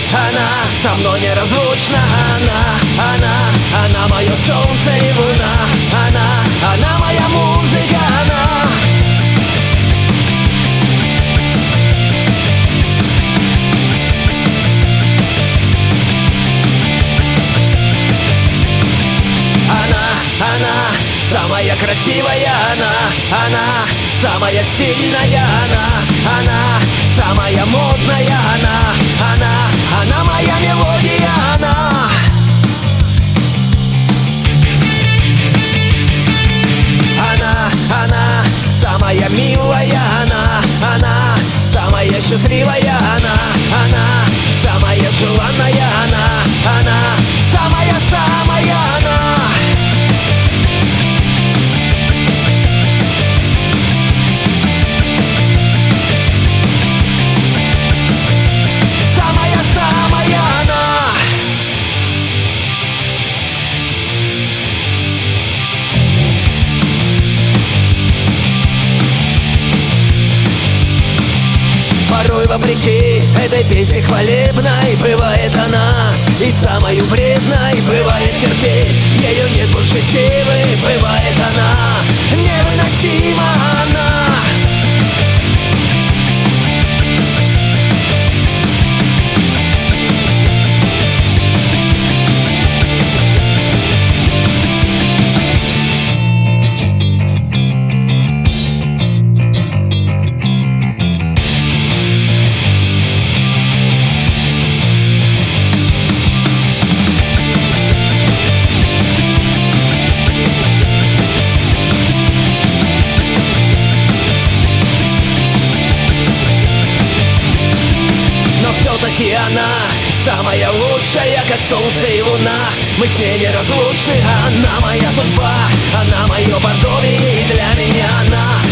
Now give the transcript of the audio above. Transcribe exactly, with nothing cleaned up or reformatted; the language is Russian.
она со мной неразлучна. Она, она, она мое солнце и луна. Она, она моя музыка, она. Она, она самая красивая, она, она самая стильная, она, она самая модная, она, она, она моя мелодия, она. Она, она самая милая, она, она самая счастливая, она, она самая желанная, она, она самая-самая, она. Порой вопреки этой песне хвалебной бывает она и самою вредной, бывает терпеть, ее нет больше силы, бывает она невыносима, она. Все-таки она самая лучшая, как солнце и луна. Мы с ней неразлучны, она моя судьба, она мое подобие, и для меня она